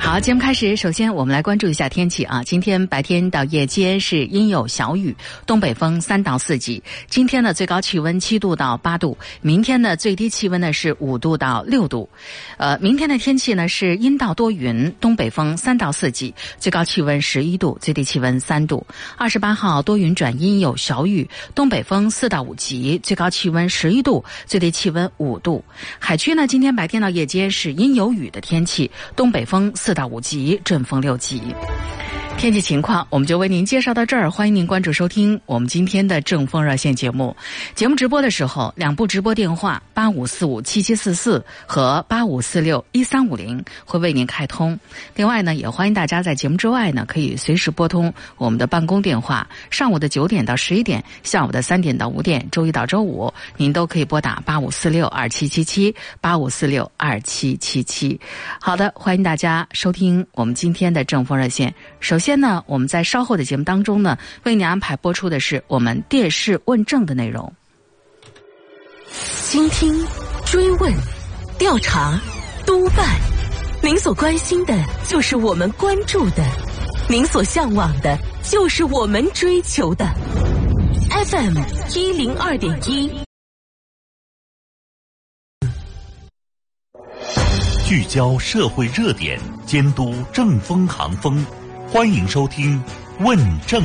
好，节目开始，首先我们来关注一下天气啊。今天白天到夜间是阴有小雨，东北风3到4级。今天的最高气温7度到8度，明天的最低气温呢是5度到6度。明天的天气呢是阴到多云，东北风3到4级，最高气温11度，最低气温3度。28号多云转阴有小雨，东北风4到5级，最高气温11度，最低气温5度。海区呢，今天白天到夜间是阴有雨的天气，东北风4到5级，阵风6级。天气情况我们就为您介绍到这儿，欢迎您关注收听我们今天的正风热线节目。节目直播的时候，2部直播电话85457744和85461350会为您开通。另外呢，也欢迎大家在节目之外呢，可以随时拨通我们的办公电话，上午的9点到11点，下午的3点到5点，周一到周五您都可以拨打85462777 85462777。好的，欢迎大家收听我们今天的正风热线。首先呢，我们在稍后的节目当中呢，为您安排播出的是我们电视问政的内容。 倾听、追问、调查、督办，您所关心的就是我们关注的，您所向往的就是我们追求的。FM 102.1， 聚焦社会热点，监督政风行风。欢迎收听问政。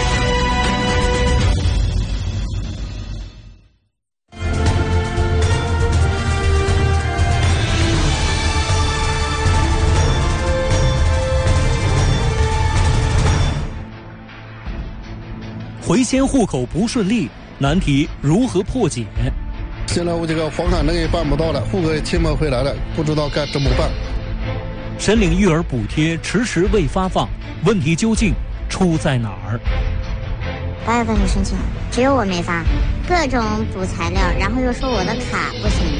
回迁户口不顺利，难题如何破解？ 现在我这个房产证也办不到了，户口也迁不回来了，不知道该怎么办。 申领育儿补贴迟迟未发放，问题究竟出在哪儿 ？8月份就申请了，只有我没发，各种补材料，然后又说我的卡不行。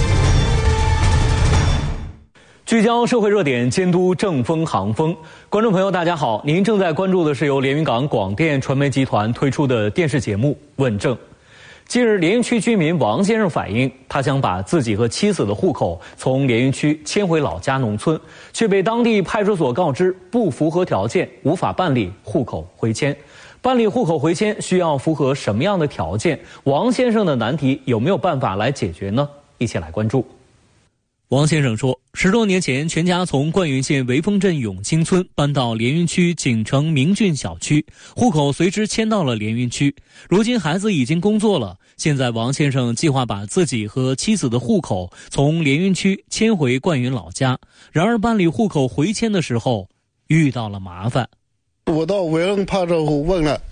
聚焦社会热点，监督政风行风。观众朋友大家好，您正在关注的是由连云港广电传媒集团推出的电视节目《问政》。近日，连云区居民王先生反映，他想把自己和妻子的户口从连云区迁回老家农村，却被当地派出所告知不符合条件，无法办理户口回迁。办理户口回迁需要符合什么样的条件？王先生的难题有没有办法来解决呢？一起来关注。王先生说，10多年前，全家从灌云县潍坊镇永清村搬到连云区景城明郡小区，户口随之迁到了连云区。如今孩子已经工作了，现在王先生计划把自己和妻子的户口从连云区迁回灌云老家。然而办理户口回迁的时候遇到了麻烦。 我到潍坊派出所问了，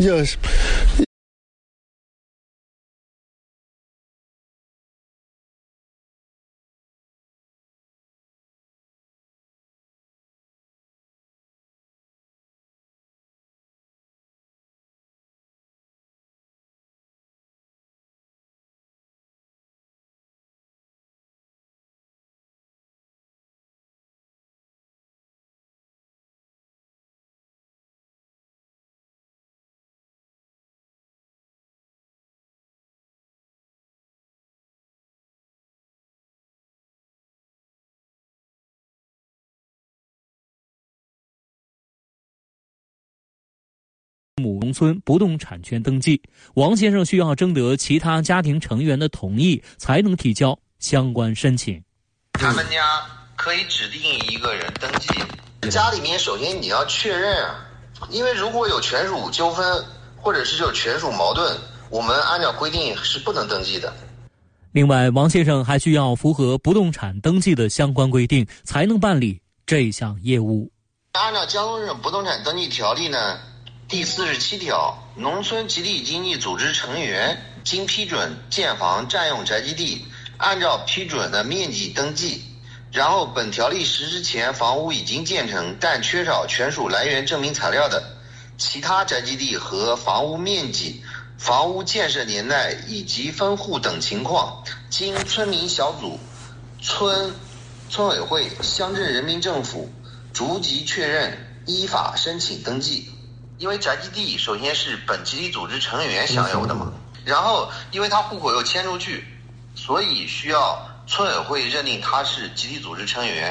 农村不动产权登记，王先生需要征得其他家庭成员的同意才能提交相关申请。 他们家可以指定一个人登记，家里面首先你要确认啊，因为如果有权属纠纷或者是有权属矛盾，我们按照规定是不能登记的。 另外，王先生还需要符合不动产登记的相关规定，才能办理这项业务。 按照江苏省不动产登记条例呢，第47条，农村集体经济组织成员经批准建房占用宅基地，按照批准的面积登记，然后本条例实施前房屋已经建成但缺少权属来源证明材料的其他宅基地和房屋面积、房屋建设年代以及分户等情况，经村民小组、村委会、乡镇人民政府逐级确认，依法申请登记。因为宅基地首先是本集体组织成员享有的嘛，然后因为他户口又迁出去，所以需要村委会认定他是集体组织成员，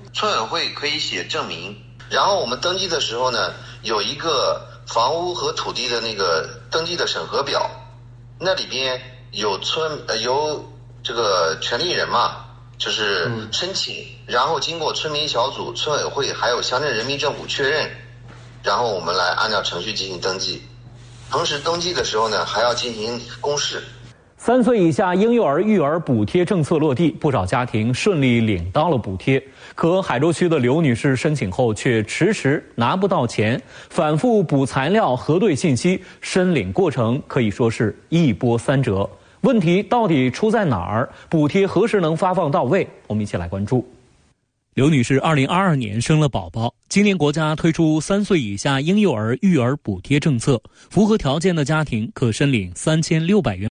村委会可以写证明。然后我们登记的时候呢，有一个房屋和土地的那个登记的审核表，那里边有这个权利人嘛，就是申请，然后经过村民小组、村委会还有乡镇人民政府确认，然后我们来按照程序进行登记。同时登记的时候呢，还要进行公示。 3岁以下婴幼儿育儿补贴政策落地，不少家庭顺利领到了补贴。可海州区的刘女士申请后却迟迟拿不到钱，反复补材料、核对信息，申领过程可以说是一波三折。问题到底出在哪儿？补贴何时能发放到位？我们一起来关注。刘女士2022年生了宝宝，今年国家推出3岁以下婴幼儿育儿补贴政策，符合条件的家庭可申领3600元。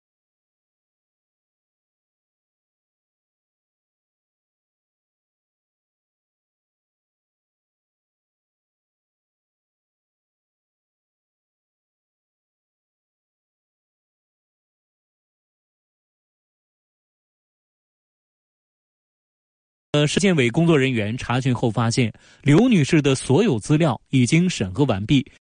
市建委工作人员查询后发现，刘女士的所有资料已经审核完毕。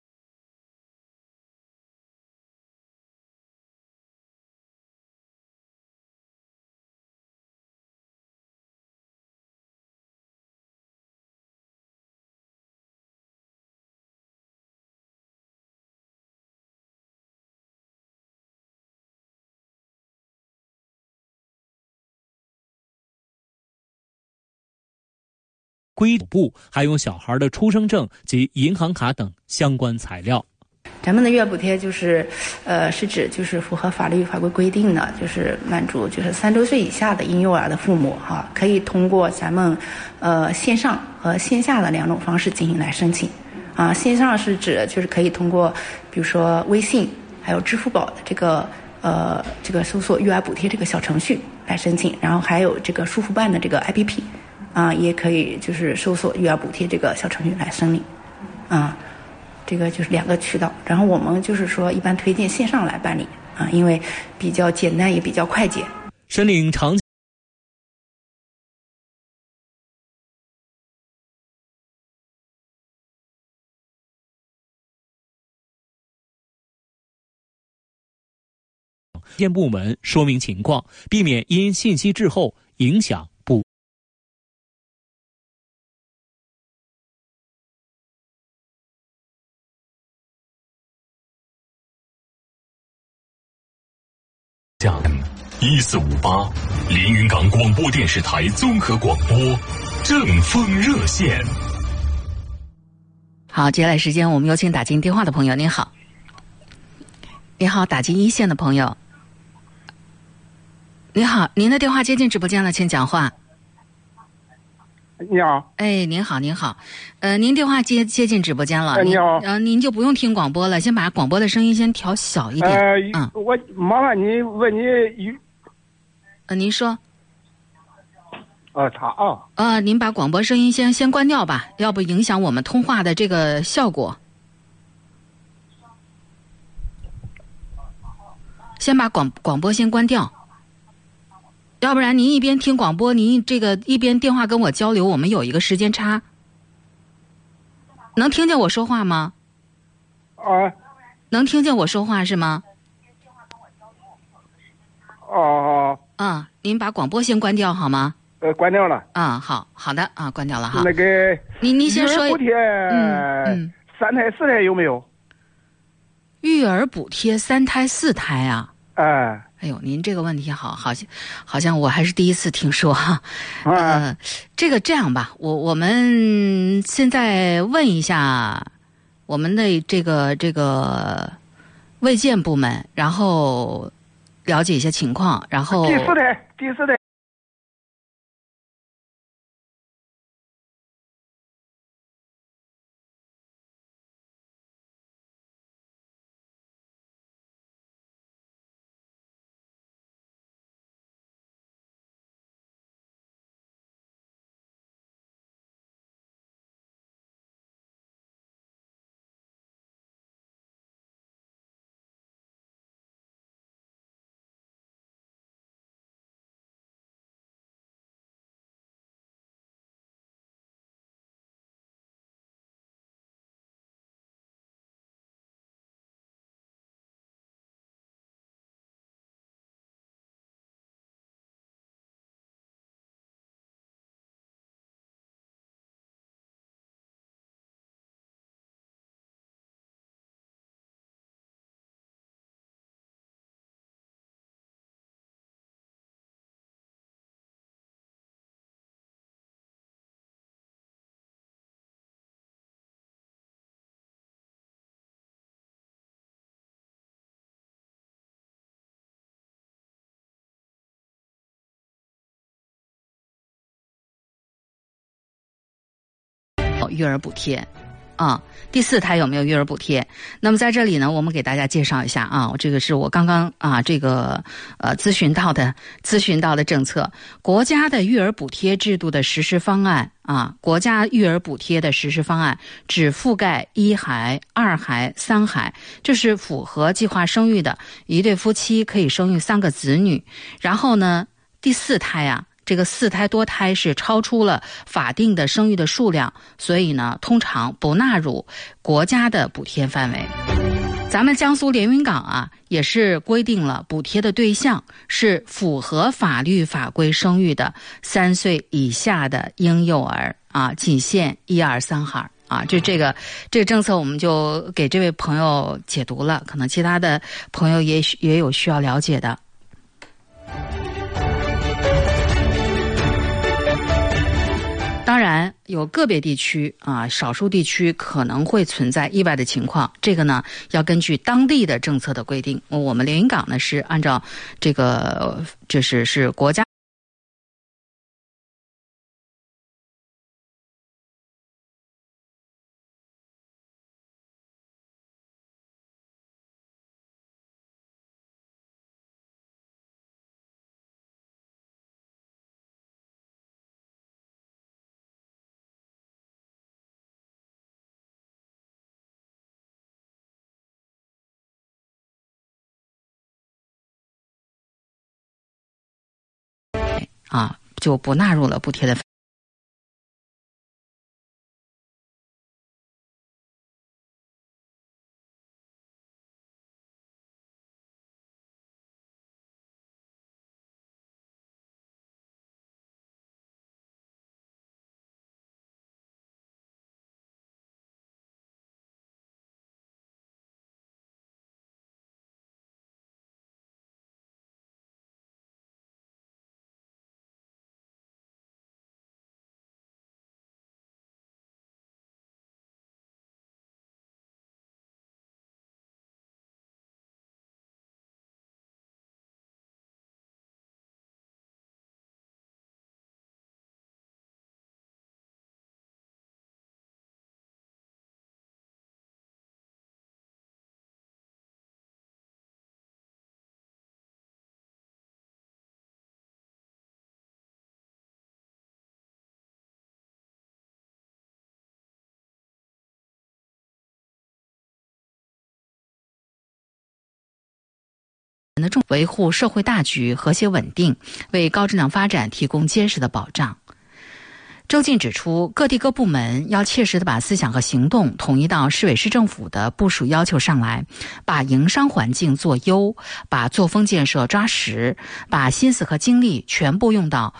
归部还有小孩的出生证及银行卡等相关材料。 咱们的育儿补贴是指符合法律法规规定的，就是满足3周岁以下的婴幼儿的父母可以通过咱们线上和线下的2种方式进行来申请。线上是指可以通过比如说微信还有支付宝的这个搜索育儿补贴这个小程序来申请，然后还有这个舒服办的这个 APP。也可以搜索育儿补贴这个小程序来申领，这个就是2个渠道。然后我们一般推荐线上来办理因为比较简单也比较快捷。 申领常见部门说明情况，避免因信息滞后影响 1458连云港广播电视台综合广播正风热线。 好，接下来时间我们有请打进电话的朋友。您好，你好，打进一线的朋友。你好，您的电话接进直播间了，请讲话。 你好。 哎，您好，您好，您电话接进直播间了。 你好。 您就不用听广播了，先把广播的声音先调小一点。 我麻烦你问你您说。 您把广播声音先关掉吧，要不影响我们通话的这个效果。先把广播先关掉。要不然您一边听广播，您一边电话跟我交流，我们有一个时间差。能听见我说话吗？能听见我说话是吗？您把广播先关掉好吗？ 关掉了。 好的关掉了哈。 那个您先说。 育儿补贴3胎4胎有没有？ 育儿补贴3胎4胎啊？ 哎呦，您这个问题好像我还是第一次听说哈。这样吧，我们现在问一下我们的这个卫健部门，然后了解一下情况，然后第4胎。 有育儿补贴？第4胎有没有育儿补贴？那么在这里呢，我们给大家介绍一下啊，这个是我刚刚咨询到的政策，国家的育儿补贴制度的实施方案啊，国家育儿补贴的实施方案只覆盖1孩、2孩、3孩，就是符合计划生育的一对夫妻可以生育3个子女。然后呢，第4胎啊，这个4胎多胎是超出了法定的生育的数量，所以呢，通常不纳入国家的补贴范围。咱们江苏连云港啊，也是规定了补贴的对象是符合法律法规生育的3岁以下的婴幼儿啊，仅限1、2、3孩啊。这个政策我们就给这位朋友解读了，可能其他的朋友也有需要了解的。当然有个别地区啊，少数地区可能会存在意外的情况，这个呢要根据当地的政策的规定。我们连云港呢是按照这个，是国家就不纳入了补贴的。维护社会大局和谐稳定，为高质量发展提供坚实的保障。周进指出，各地各部门要切实地把思想和行动统一到市委市政府的部署要求上来，把营商环境做优，把作风建设抓实，把心思和精力全部用到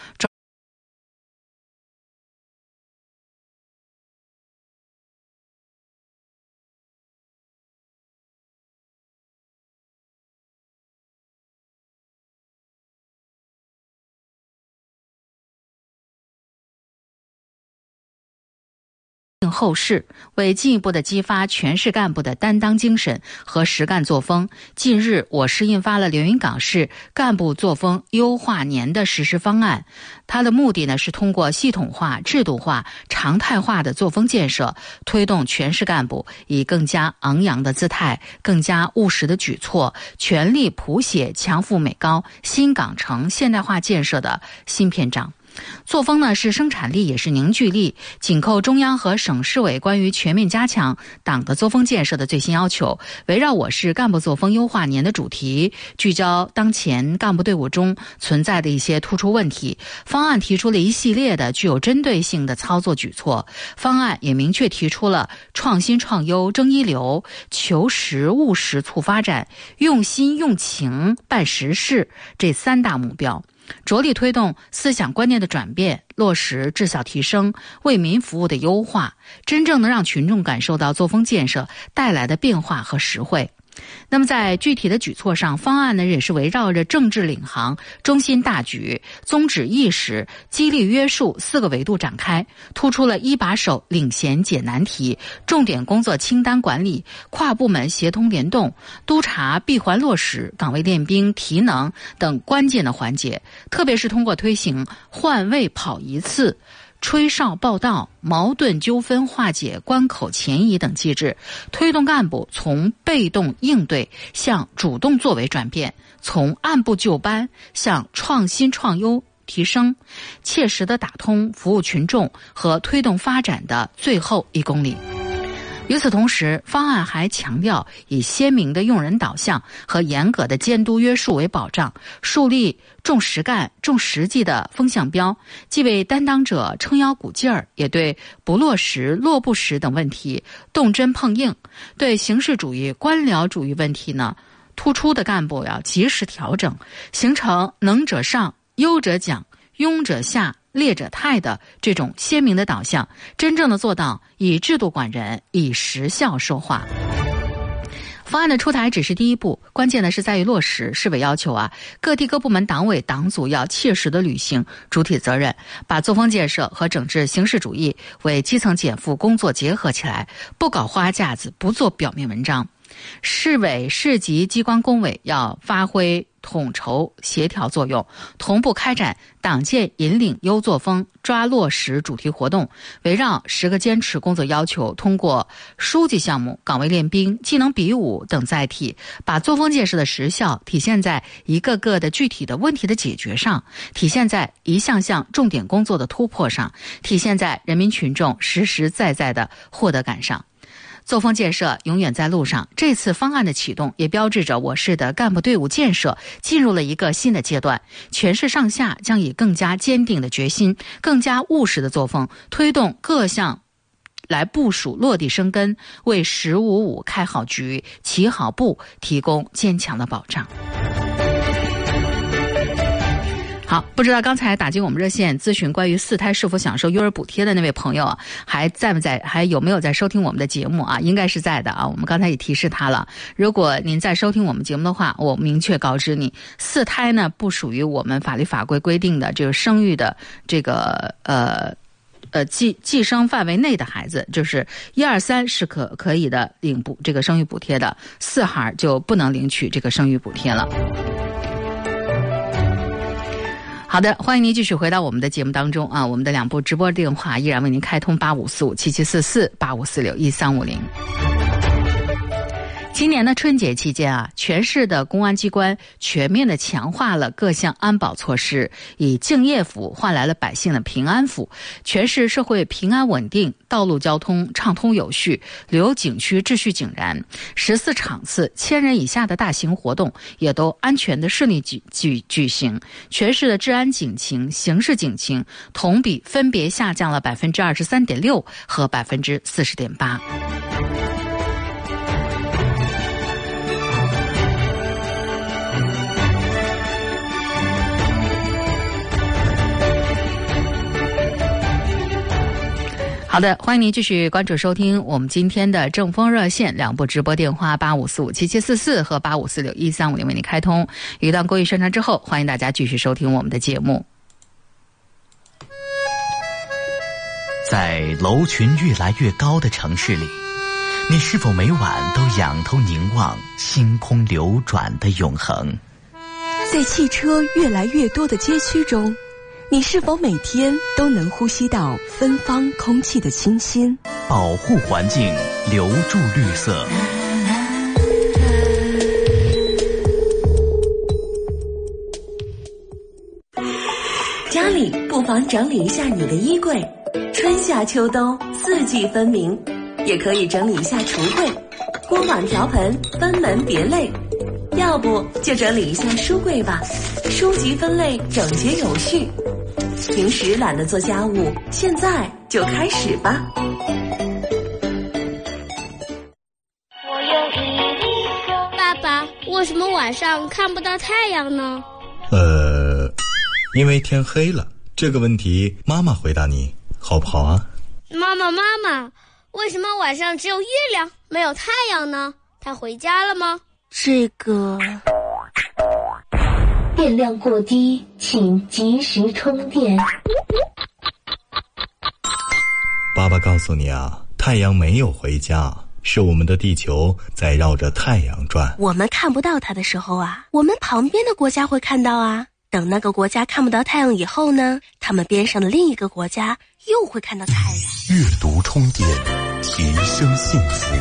后事，为进一步的激发全市干部的担当精神和实干作风，近日我市印发了连云港市干部作风优化年的实施方案。它的目的呢是通过系统化、制度化、常态化的作风建设，推动全市干部以更加昂扬的姿态、更加务实的举措，全力谱写强富美高新港城现代化建设的新篇章。作风呢是生产力也是凝聚力，紧扣中央和省市委关于全面加强党的作风建设的最新要求，围绕我市干部作风优化年的主题，聚焦当前干部队伍中存在的一些突出问题。方案提出了一系列的具有针对性的操作举措，方案也明确提出了创新创优争一流、求实务实促发展、用心用情办实事这3大目标，着力推动思想观念的转变，落实质效提升、为民服务的优化，真正能让群众感受到作风建设带来的变化和实惠。那么在具体的举措上，方案呢也是围绕着政治领航、中心大局、宗旨意识、激励约束4个维度展开，突出了一把手领衔解难题、重点工作清单管理、跨部门协同联动、督查闭环落实、岗位练兵提能等关键的环节，特别是通过推行换位跑一次、 吹哨报到、矛盾纠纷化解、关口前移等机制，推动干部从被动应对向主动作为转变，从按部就班向创新创优提升，切实地打通服务群众和推动发展的最后1公里。与此同时，方案还强调以鲜明的用人导向和严格的监督约束为保障，树立重实干、重实际的风向标，既为担当者撑腰鼓劲儿，也对不落实、落不实等问题动真碰硬。对形式主义、官僚主义问题呢，突出的干部要及时调整，形成能者上、优者奖、庸者下、劣者汰的这种鲜明的导向，真正的做到以制度管人，以实效说话。方案的出台只是第一步，关键的是在于落实。市委要求各地各部门党委党组要切实的履行主体责任，把作风建设和整治形式主义为基层减负工作结合起来，不搞花架子，不做表面文章。市委市级机关工委要发挥统筹协调作用，同步开展党建引领优作风，抓落实主题活动，围绕10个坚持工作要求，通过书记项目、岗位练兵、技能比武等载体，把作风建设的实效体现在一个个的具体的问题的解决上，体现在一项项重点工作的突破上，体现在人民群众实实在在的获得感上。作风建设永远在路上，这次方案的启动也标志着我市的干部队伍建设进入了一个新的阶段，全市上下将以更加坚定的决心、更加务实的作风，推动各项来部署落地生根，为“1055”开好局、起好步提供坚强的保障。好，不知道刚才打进我们热线咨询关于4胎是否享受育儿补贴的那位朋友还在不在，还有没有在收听我们的节目应该是在的我们刚才也提示他了，如果您在收听我们节目的话，我明确告知你，4胎呢不属于我们法律法规规定的这个生育的这个计生范围内的孩子，就是1、2、3是可以的领这个生育补贴的，4孩就不能领取这个生育补贴了。好的，欢迎您继续回到我们的节目当中我们的2部直播电话依然为您开通85457744 85461350。今年的春节期间全市的公安机关全面的强化了各项安保措施，以敬业福换来了百姓的平安福，全市社会平安稳定，道路交通畅通有序，旅游景区秩序井然，14场次1000人以下的大型活动也都安全的顺利举行，全市的治安警情、刑事警情同比分别下降了 23.6% 和 40.8%。好的，欢迎您继续关注收听我们今天的正风热线2部直播电话85457744和85461350为您开通。一段公益宣传之后，欢迎大家继续收听我们的节目。 在楼群越来越高的城市里，你是否每晚都仰头凝望星空流转的永恒？ 在汽车越来越多的街区中，你是否每天都能呼吸到芬芳空气的清新？ 保护环境，留住绿色。 家里不妨整理一下你的衣柜，春夏秋冬4季分明，也可以整理一下橱柜，锅碗瓢盆分门别类。要不就整理一下书柜吧，书籍分类整洁有序。平时懒得做家务，现在就开始吧。 爸爸，为什么晚上看不到太阳呢？ 因为天黑了。这个问题妈妈回答你好不好啊？ 妈妈，为什么晚上只有月亮没有太阳呢？他回家了吗？ 这个电量过低，请及时充电。 爸爸告诉你太阳没有回家，是我们的地球在绕着太阳转。 我们看不到它的时候我们旁边的国家会看到等那个国家看不到太阳以后呢，他们边上的另一个国家又会看到灿然。 阅读充电，提升幸福。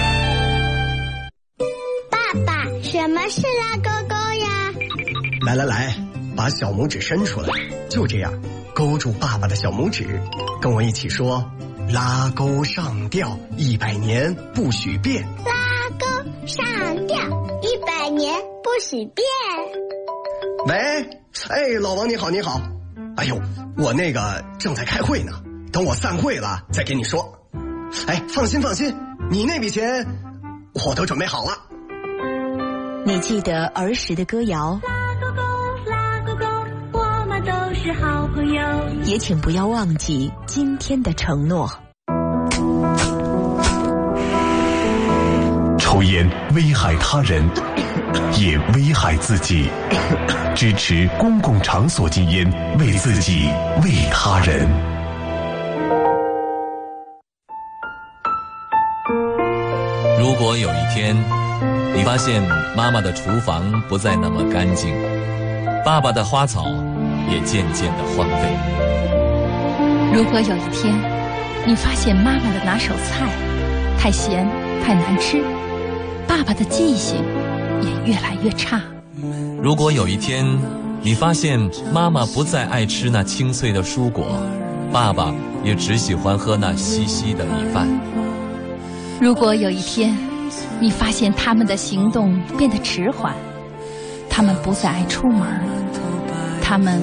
爸爸，什么是拉勾勾呀？ 来来来，把小拇指伸出来，就这样，勾住爸爸的小拇指，跟我一起说：拉钩上吊，100年不许变。 拉钩上吊，100年不许变。 喂，哎，老王你好，你好。哎呦，我那个正在开会呢，等我散会了再跟你说。哎，放心放心，你那笔钱我都准备好了。 你记得儿时的歌谣？ 拉勾勾，拉勾勾，我们都是好朋友。 也请不要忘记今天的承诺。 抽烟危害他人，也危害自己。支持公共场所禁烟，为自己，为他人。 如果有一天，你发现妈妈的厨房不再那么干净，爸爸的花草也渐渐的荒废。 如果有一天，你发现妈妈的拿手菜太咸太难吃，爸爸的记性也越来越差。 如果有一天，你发现妈妈不再爱吃那清脆的蔬果，爸爸也只喜欢喝那稀稀的米饭。 如果有一天，你发现他们的行动变得迟缓，他们不再爱出门，他们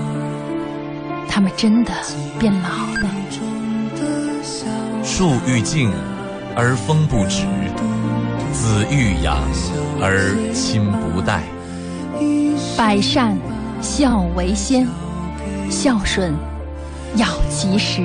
真的变老了。 树欲静而风不止，子欲养而亲不待。 百善孝为先，孝顺要及时。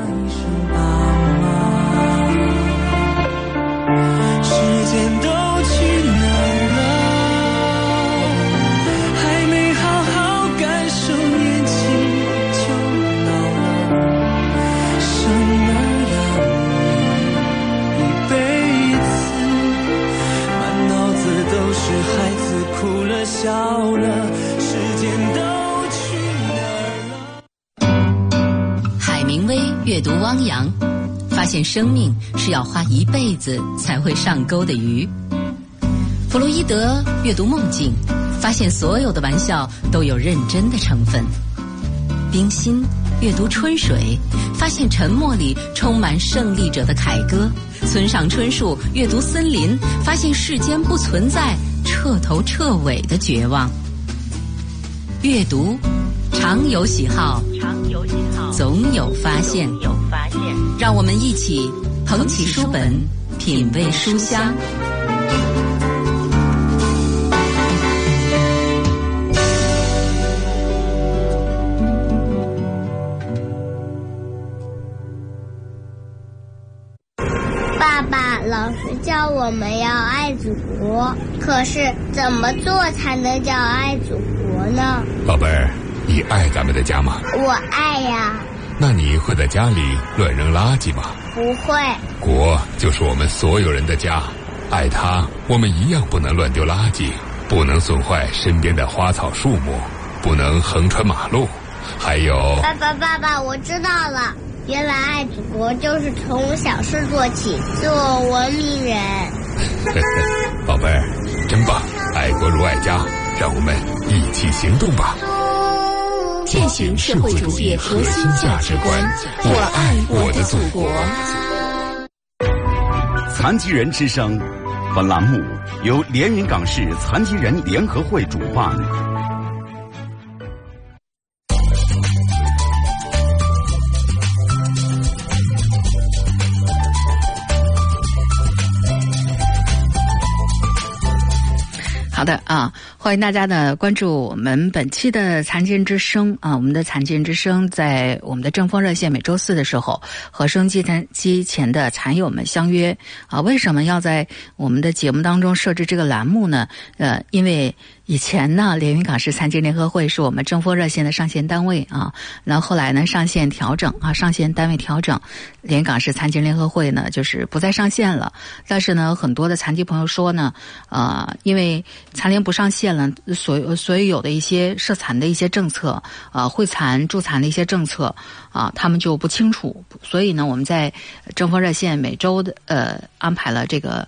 时间都去哪儿了？还没好好感受年轻就老了。生儿养女一辈子，满脑子都是孩子哭了笑了，时间都去哪儿了？ 海明威阅读汪洋，发现生命是要花一辈子才会上钩的鱼。弗洛伊德阅读梦境，发现所有的玩笑都有认真的成分。冰心阅读春水，发现沉默里充满胜利者的凯歌。村上春树阅读森林，发现世间不存在彻头彻尾的绝望。阅读常有喜好，总有发现。让我们一起捧起书本，品味书香。 爸爸，老师叫我们要爱祖国，可是怎么做才能叫爱祖国呢？ 宝贝儿，你爱咱们的家吗？ 我爱呀。 那你会在家里乱扔垃圾吗？ 不会。 国就是我们所有人的家，爱它，我们一样不能乱丢垃圾，不能损坏身边的花草树木，不能横穿马路，还有…… 爸爸，我知道了，原来爱祖国就是从小事做起，做文明人。 宝贝儿，真棒！爱国如爱家，让我们一起行动吧。 践行社会主义核心价值观，我爱我的祖国。 残疾人之声，本栏目由连云港市残疾人联合会主办。 好的啊，欢迎大家呢关注我们本期的残疾人之声啊。我们的残疾人之声在我们的正风热线每周四的时候和收音机前的残友们相约啊。为什么要在我们的节目当中设置这个栏目呢？因为以前呢，连云港市残疾联合会是我们政风热线的上线单位啊，然后后来呢上线调整啊，上线单位调整，连云港市残疾联合会呢就是不再上线了。但是呢，很多的残疾朋友说呢，因为残联不上线了，所以有的一些社残的一些政策，会残助残的一些政策啊，他们就不清楚，所以呢，我们在政风热线每周的安排了这个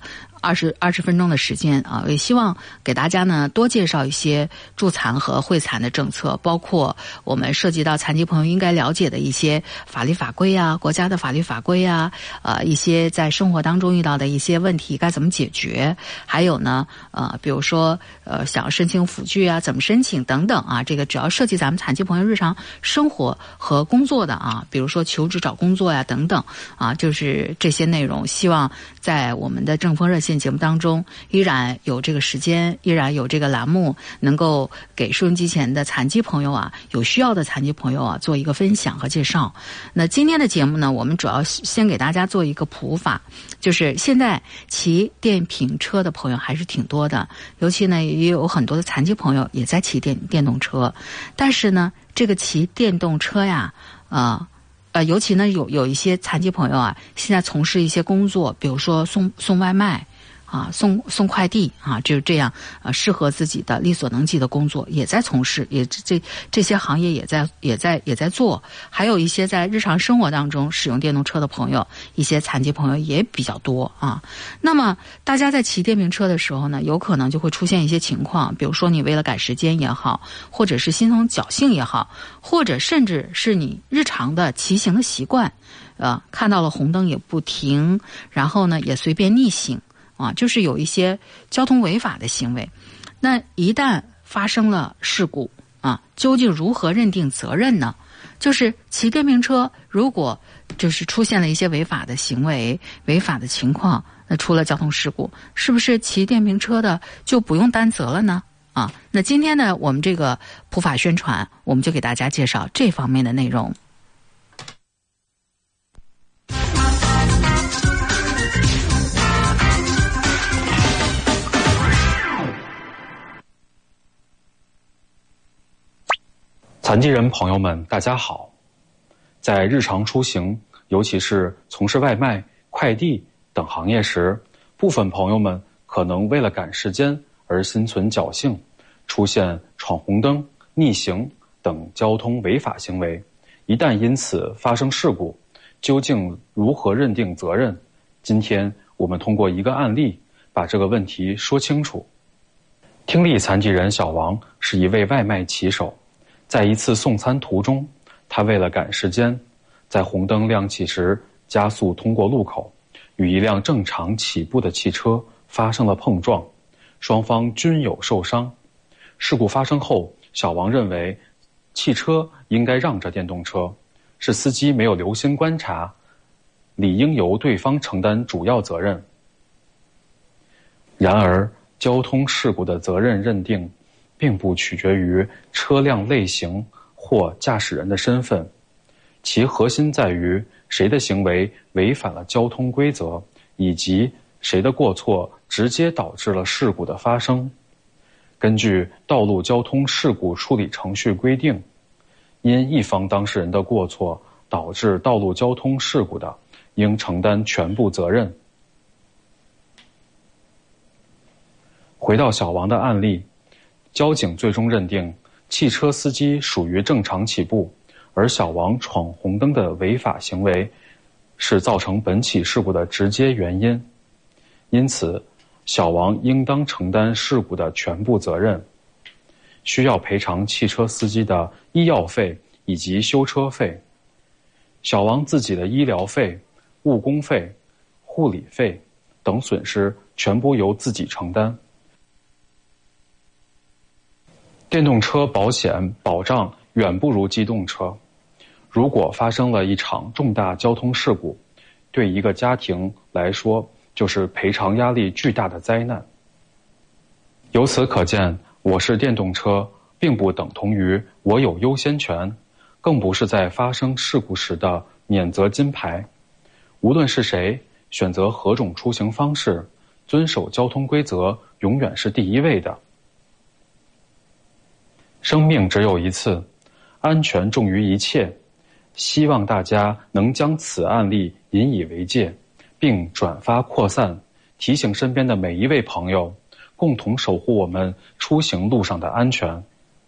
20分钟的时间啊，也希望给大家呢多介绍一些助残和惠残的政策，包括我们涉及到残疾朋友应该了解的一些法律法规啊，国家的法律法规啊，一些在生活当中遇到的一些问题该怎么解决，还有呢比如说想要申请辅具啊，怎么申请等等啊，这个只要涉及咱们残疾朋友日常生活和工作的啊，比如说求职找工作呀等等啊，就是这些内容，希望在我们的政风热线节目当中依然有这个时间，依然有这个栏目，能够给收音机前的残疾朋友啊，有需要的残疾朋友啊做一个分享和介绍。那今天的节目呢，我们主要先给大家做一个普法，就是现在骑电瓶车的朋友还是挺多的，尤其呢也有很多的残疾朋友也在骑电动车，但是呢这个骑电动车呀尤其呢有一些残疾朋友啊，现在从事一些工作，比如说送外卖啊，送快递啊，就是这样适合自己的力所能及的工作也在从事，也这些行业也在做，还有一些在日常生活当中使用电动车的朋友，一些残疾朋友也比较多啊。那么大家在骑电瓶车的时候呢，有可能就会出现一些情况，比如说你为了赶时间也好，或者是心存侥幸也好，或者甚至是你日常的骑行的习惯，看到了红灯也不停，然后呢也随便逆行。就是有一些交通违法的行为，那一旦发生了事故究竟如何认定责任呢？就是骑电瓶车如果就是出现了一些违法的行为、违法的情况，那出了交通事故，是不是骑电瓶车的就不用担责了呢？那今天呢，我们这个普法宣传，我们就给大家介绍这方面的内容。 残疾人朋友们，大家好。在日常出行，尤其是从事外卖、快递等行业时，部分朋友们可能为了赶时间而心存侥幸，出现闯红灯、逆行等交通违法行为。一旦因此发生事故，究竟如何认定责任？今天我们通过一个案例，把这个问题说清楚。听力残疾人小王是一位外卖骑手。在一次送餐途中，他为了赶时间，在红灯亮起时加速通过路口，与一辆正常起步的汽车发生了碰撞，双方均有受伤。事故发生后，小王认为汽车应该让着电动车，是司机没有留心观察，理应由对方承担主要责任。然而，交通事故的责任认定并不取决于车辆类型或驾驶人的身份，其核心在于谁的行为违反了交通规则，以及谁的过错直接导致了事故的发生。根据《道路交通事故处理程序规定》，因一方当事人的过错导致道路交通事故的，应承担全部责任。回到小王的案例，交警最终认定汽车司机属于正常起步，而小王闯红灯的违法行为是造成本起事故的直接原因，因此小王应当承担事故的全部责任，需要赔偿汽车司机的医药费以及修车费。小王自己的医疗费、误工费、护理费等损失全部由自己承担。电动车保险保障远不如机动车，如果发生了一场重大交通事故，对一个家庭来说就是赔偿压力巨大的灾难。由此可见，我是电动车并不等同于我有优先权，更不是在发生事故时的免责金牌。无论是谁，选择何种出行方式，遵守交通规则永远是第一位的。 生命只有一次，安全重于一切。希望大家能将此案例引以为戒，并转发扩散，提醒身边的每一位朋友，共同守护我们出行路上的安全。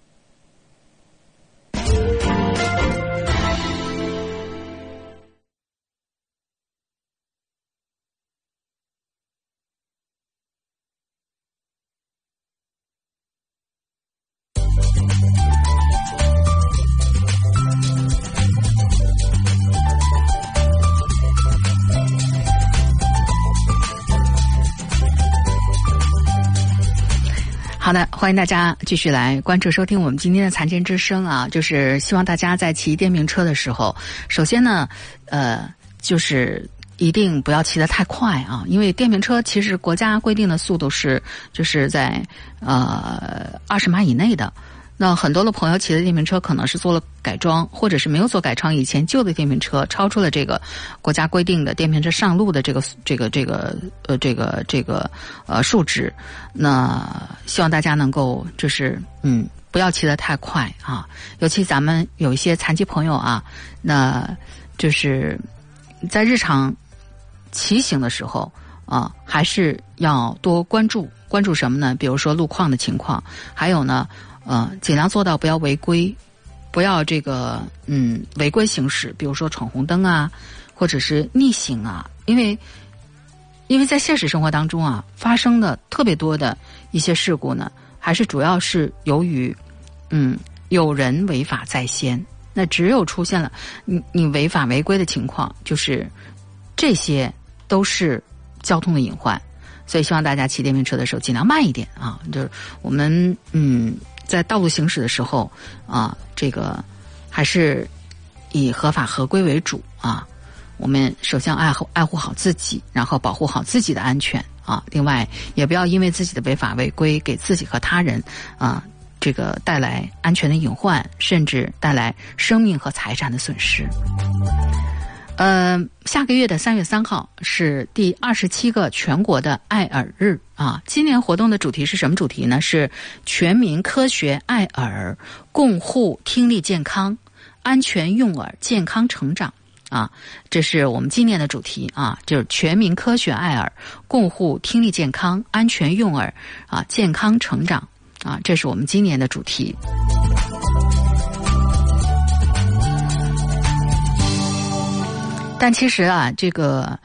好的，欢迎大家继续来关注收听我们今天的残疾人之声啊，就是希望大家在骑电瓶车的时候，首先呢，就是一定不要骑得太快啊，因为电瓶车其实国家规定的速度就是在20码以内的。那很多的朋友骑的电瓶车可能是做了改装，或者是没有做改装，以前旧的电瓶车超出了这个国家规定的电瓶车上路的这个数值。那希望大家能够就是不要骑得太快啊，尤其咱们有一些残疾朋友啊，那就是在日常骑行的时候啊，还是要多关注什么呢？比如说路况的情况，还有呢。尽量做到不要违规，不要违规行驶，比如说闯红灯啊，或者是逆行啊，因为在现实生活当中啊，发生的特别多的一些事故呢，还是主要是由于有人违法在先。那只有出现了你违法违规的情况，就是这些都是交通的隐患。所以希望大家骑电瓶车的时候尽量慢一点啊，就是我们在道路行驶的时候啊，这个还是以合法合规为主啊。我们首先爱护好自己，然后保护好自己的安全啊。另外，也不要因为自己的违法违规给自己和他人这个带来安全的隐患，甚至带来生命和财产的损失。下个月的3月3号是第27个全国的爱耳日啊。今年活动的主题是什么主题呢？是全民科学爱耳，共护听力健康，安全用耳，健康成长啊。这是我们今年的主题啊，就是全民科学爱耳，共护听力健康，安全用耳啊，健康成长啊，这是我们今年的主题。但其实啊，这个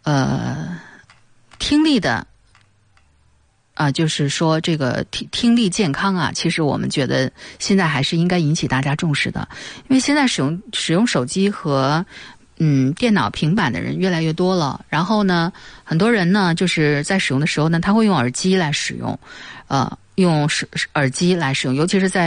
听力的就是说这个听力健康啊，其实我们觉得现在还是应该引起大家重视的，因为现在使用手机和电脑平板的人越来越多了，然后呢，很多人呢就是在使用的时候呢，他会用耳机来使用，用耳机来使用，尤其是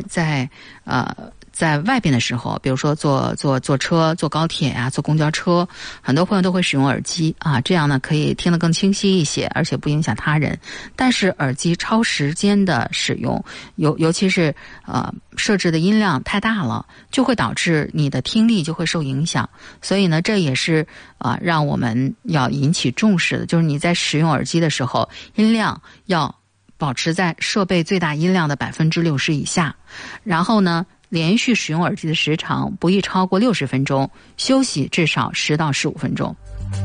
在外边的时候，比如说坐车、坐高铁呀、坐公交车，很多朋友都会使用耳机啊，这样呢可以听得更清晰一些，而且不影响他人。但是耳机超时间的使用，尤其是设置的音量太大了，就会导致你的听力就会受影响。所以呢，这也是让我们要引起重视的，就是你在使用耳机的时候，音量要保持在设备最大音量的60%以下，然后呢，连续使用耳机的时长不宜超过60分钟，休息至少10到15分钟。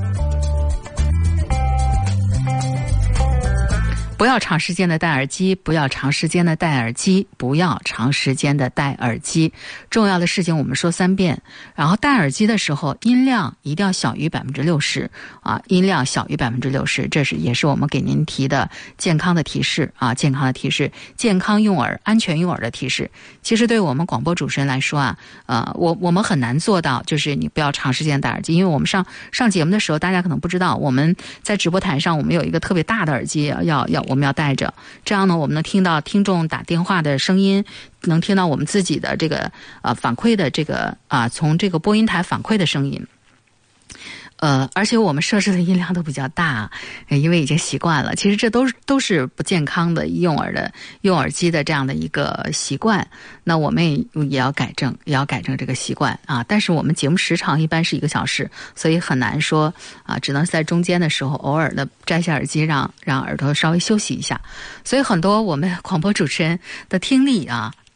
不要长时间的戴耳机，不要长时间的戴耳机，不要长时间的戴耳机。重要的事情我们说3遍。然后戴耳机的时候，音量一定要小于60%啊，音量小于60%，这也是我们给您提的健康的提示啊，健康的提示，健康用耳、安全用耳的提示。其实对我们广播主持人来说啊，我们很难做到，就是你不要长时间戴耳机，因为我们上节目的时候，大家可能不知道，我们在直播台上我们有一个特别大的耳机，我们要带着，这样呢，我们能听到听众打电话的声音，能听到我们自己的这个反馈的这个从这个播音台反馈的声音。而且我们设置的音量都比较大，因为已经习惯了。其实这都是不健康的用耳机的这样的一个习惯。那我们也要改正这个习惯啊。但是我们节目时长一般是1个小时，所以很难说只能在中间的时候偶尔的摘下耳机，让耳朵稍微休息一下。所以很多我们广播主持人的听力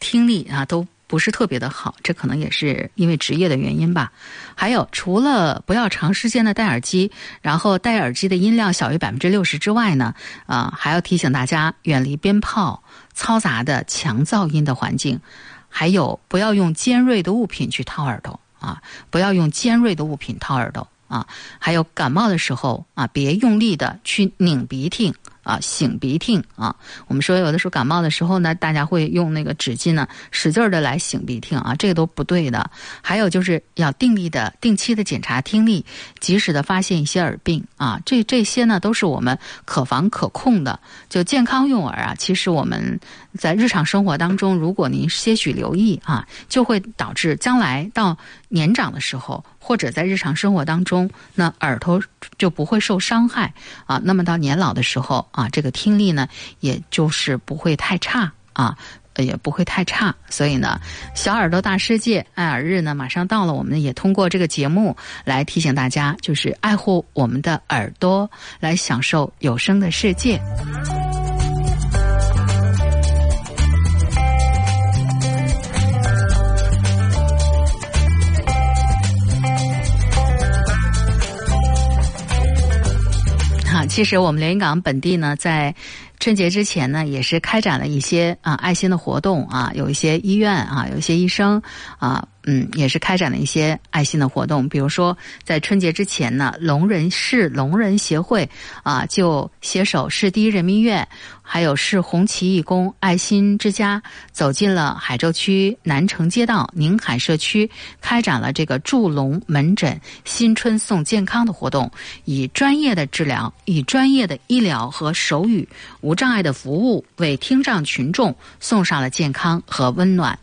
听力啊都不是特别的好，这可能也是因为职业的原因吧。还有，除了不要长时间的戴耳机，然后戴耳机的音量小于60%之外呢，还要提醒大家远离鞭炮、嘈杂的强噪音的环境，还有不要用尖锐的物品去掏耳朵啊，不要用尖锐的物品掏耳朵啊。还有感冒的时候啊，别用力的去拧鼻涕。擤鼻涕啊，我们说有的时候感冒的时候呢，大家会用那个纸巾呢，使劲的来擤鼻涕啊，这个都不对的。还有就是要定期的检查听力，及时的发现一些耳病啊，这些呢都是我们可防可控的。就健康用耳啊，其实我们在日常生活当中，如果您些许留意啊，就会导致将来到年长的时候，或者在日常生活当中，那耳朵就不会受伤害啊。那么到年老的时候啊，这个听力呢，也就是不会太差啊，也不会太差。所以呢，小耳朵大世界爱耳日呢马上到了，我们也通过这个节目来提醒大家，就是爱护我们的耳朵，来享受有声的世界。其实我们连云港本地呢，在春节之前呢，也是开展了一些爱心的活动啊，有一些医院啊，有一些医生啊，也是开展了一些爱心的活动。比如说，在春节之前呢，市聋人协会啊，就携手市第一人民医院，还有市红旗义工爱心之家，走进了海州区南城街道宁海社区，开展了这个助聋门诊新春送健康的活动，以专业的治疗、以专业的医疗和手语无障碍的服务，为听障群众送上了健康和温暖。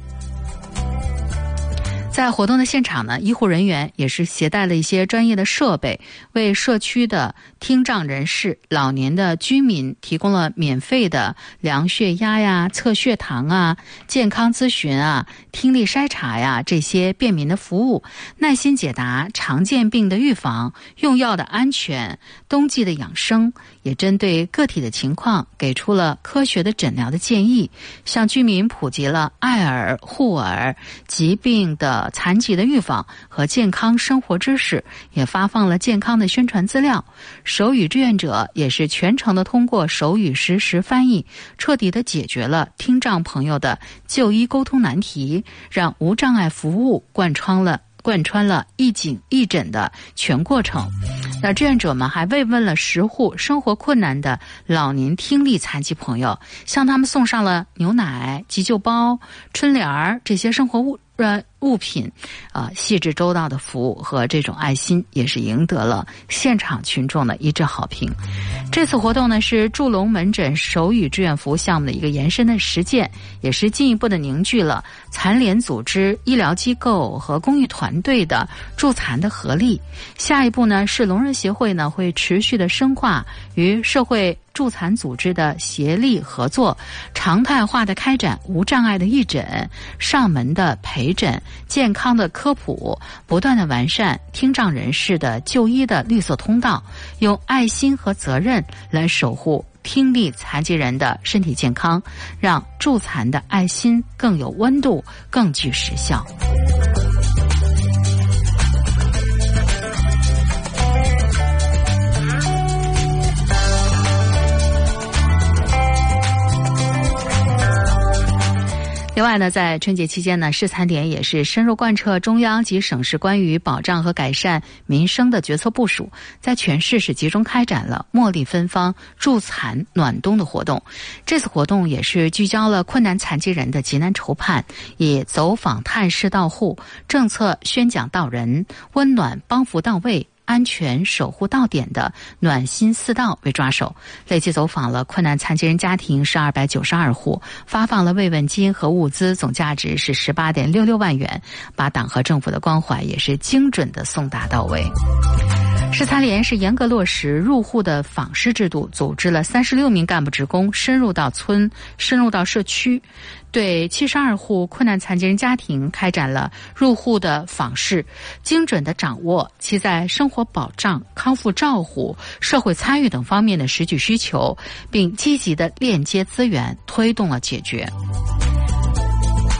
在活动的现场呢，医护人员也是携带了一些专业的设备，为社区的听障人士、老年的居民提供了免费的量血压呀、测血糖啊、健康咨询啊、听力筛查呀这些便民的服务，耐心解答常见病的预防、用药的安全、冬季的养生，也针对个体的情况给出了科学的诊疗的建议，向居民普及了爱耳、护耳、疾病的残疾的预防和健康生活知识，也发放了健康的宣传资料。手语志愿者也是全程的通过手语实时翻译，彻底的解决了听障朋友的就医沟通难题，让无障碍服务贯穿了一景一诊的全过程。那志愿者们还慰问了10户生活困难的老年听力残疾朋友，向他们送上了牛奶、急救包、春联儿这些生活物品，细致周到的服务和这种爱心，也是赢得了现场群众的一致好评。这次活动呢，是助聋门诊手语志愿服务项目的一个延伸的实践，也是进一步的凝聚了残联组织、医疗机构和公益团队的助残的合力。下一步呢，是聋人协会呢会持续的深化与社会助残组织的协力合作，常态化的开展无障碍的义诊、上门的陪诊、健康的科普，不断的完善听障人士的就医的绿色通道，用爱心和责任来守护听力残疾人的身体健康，让助残的爱心更有温度，更具实效。另外呢，在春节期间呢，市残联也是深入贯彻中央及省市关于保障和改善民生的决策部署，在全市是集中开展了茉莉芬芳助残暖冬的活动。这次活动也是聚焦了困难残疾人的急难愁盼，以走访探视到户、政策宣讲到人、温暖帮扶到位、安全守护到点的暖心4道为抓手，累计走访了困难残疾人家庭是292户，发放了慰问金和物资，总价值是18.66万元，把党和政府的关怀也是精准的送达到位。市残联是严格落实入户的访视制度，组织了36名干部职工深入到村、深入到社区，对72户困难残疾人家庭开展了入户的访视，精准地掌握其在生活保障、康复照护、社会参与等方面的实际需求，并积极地链接资源，推动了解决。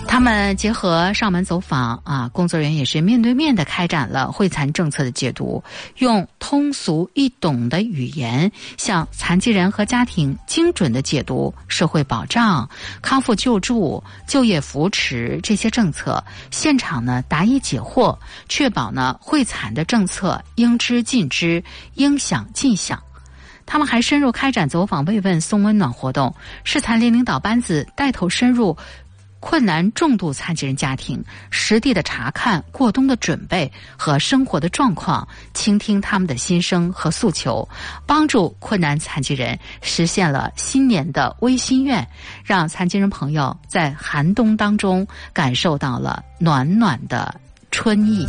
他们结合上门走访工作人员也是面对面的开展了惠残政策的解读，用通俗易懂的语言向残疾人和家庭精准的解读社会保障、康复救助、就业扶持这些政策，现场呢答疑解惑，确保呢惠残的政策应知尽知，应享尽享。他们还深入开展走访慰问送温暖活动，市残联领导班子带头深入困难重度残疾人家庭，实地的查看过冬的准备和生活的状况，倾听他们的心声和诉求，帮助困难残疾人实现了新年的微心愿，让残疾人朋友在寒冬当中感受到了暖暖的春意。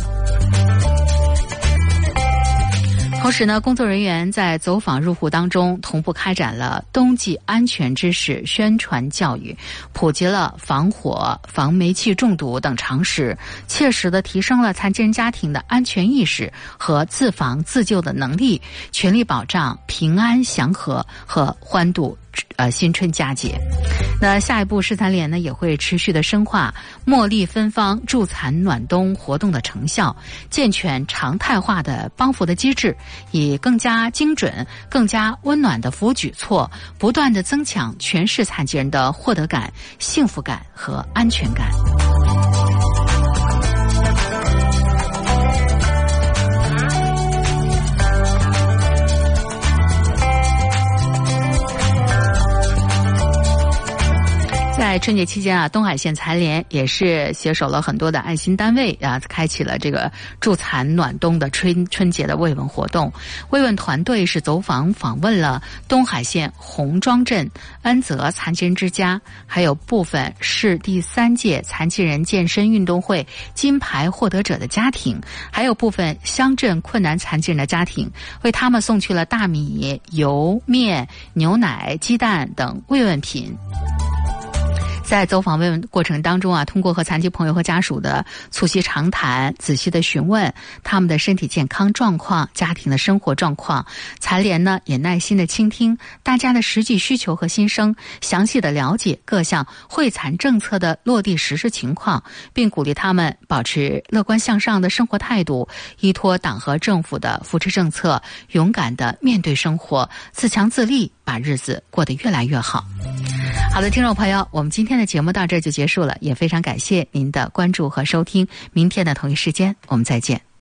同时呢，工作人员在走访入户当中同步开展了冬季安全知识宣传教育，普及了防火、防煤气中毒等常识，切实地提升了残疾人家庭的安全意识和自防自救的能力，全力保障平安祥和和欢度新春佳节。那下一步市残联呢也会持续的深化茉莉分方助残暖冬活动的成效，健全常态化的帮扶的机制，以更加精准、更加温暖的服务举措，不断的增强全市残疾人的获得感、幸福感和安全感。在春节期间东海县残联也是携手了很多的爱心单位开启了这个助残暖冬的春节的慰问活动。慰问团队是走访访问了东海县红庄镇恩泽残疾人之家，还有部分市第3届残疾人健身运动会金牌获得者的家庭，还有部分乡镇困难残疾人的家庭，为他们送去了大米、油、面、牛奶、鸡蛋等慰问品。在走访慰问过程当中通过和残疾朋友和家属的促膝长谈，仔细的询问他们的身体健康状况、家庭的生活状况，残联呢也耐心的倾听大家的实际需求和心声，详细的了解各项惠残政策的落地实施情况，并鼓励他们保持乐观向上的生活态度，依托党和政府的扶持政策，勇敢的面对生活，自强自立，把日子过得越来越好。好的，听众朋友，我们今天的节目到这就结束了，也非常感谢您的关注和收听，明天的同一时间我们再见。